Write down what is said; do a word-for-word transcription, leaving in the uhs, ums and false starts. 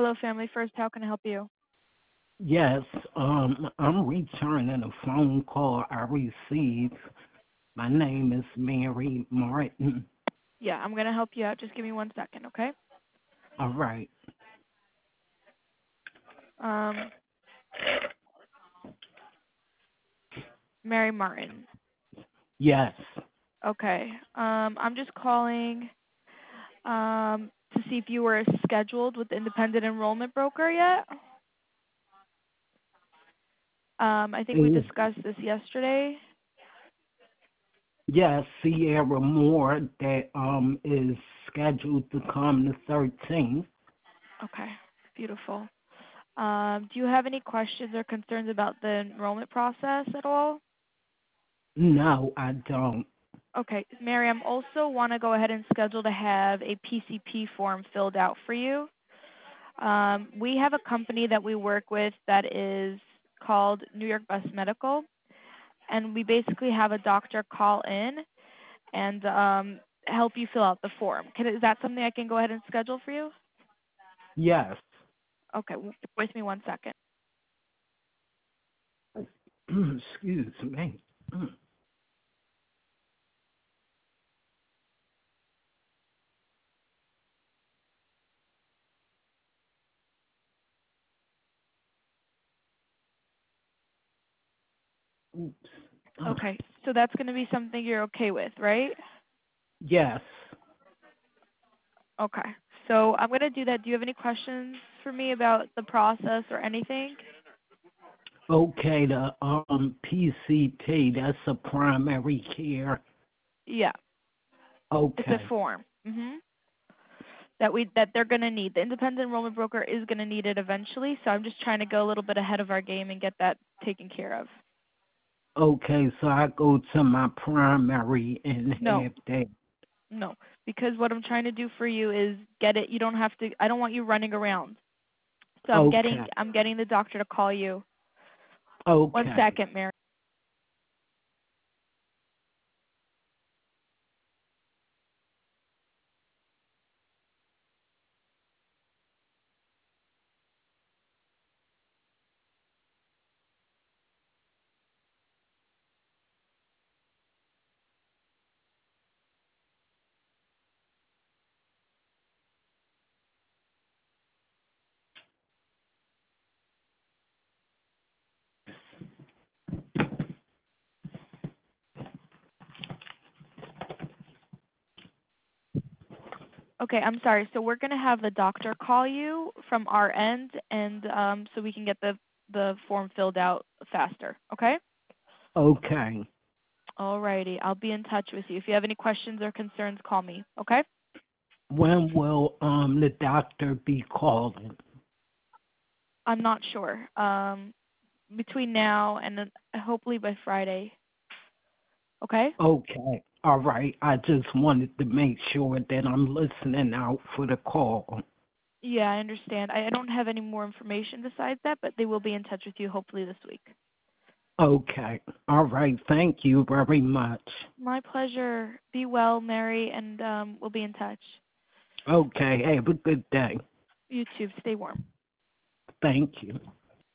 Hello, Family First. How can I help you? Yes, um, I'm returning a phone call I received. My name is Mary Martin. Yeah, I'm going to help you out. Just give me one second, okay? All right. Um, Mary Martin. Yes. Okay. Um, I'm just calling um, to see if you were scheduled with the independent enrollment broker yet. Um, I think we Uh, discussed this yesterday. yes, Sierra Moore that um is scheduled to come the thirteenth. Okay, beautiful. Um, do you have any questions or concerns about the enrollment process at all? No, I don't. Okay, Mary, I also want to go ahead and schedule to have a P C P form filled out for you. Um, we have a company that we work with that is called New York Best Medical, and we basically have a doctor call in and um, help you fill out the form. Can, is that something I can go ahead and schedule for you? Yes. Okay, with me one second. Excuse me. Oops. Okay, so that's going to be something you're okay with, right? Yes. Okay, so I'm going to do that. Do you have any questions for me about the process or anything? Okay, the um P C P, that's a primary care. Yeah, it's a Okay. form. Mhm. That we that they're going to need. The independent enrollment broker is going to need it eventually, so I'm just trying to go a little bit ahead of our game and get that taken care of. Okay, so I go to my primary and No, have that. no, because what I'm trying to do for you is get it. You don't have to. I don't want you running around. So I'm getting Okay, I'm getting the doctor to call you. One okay. second, Mary. Okay, I'm sorry. So we're gonna have the doctor call you from our end, and um, so we can get the the form filled out faster. Okay. Okay. Alrighty. I'll be in touch with you. If you have any questions or concerns, call me. Okay. When will um the doctor be calling? I'm not sure. Um, between now and then hopefully by Friday. Okay. Okay. All right. I just wanted to make sure that I'm listening out for the call. Yeah, I understand. I, I don't have any more information besides that, but they will be in touch with you hopefully this week. Okay. All right. Thank you very much. My pleasure. Be well, Mary, and um, we'll be in touch. Okay. Have a good day. You too. Stay warm. Thank you.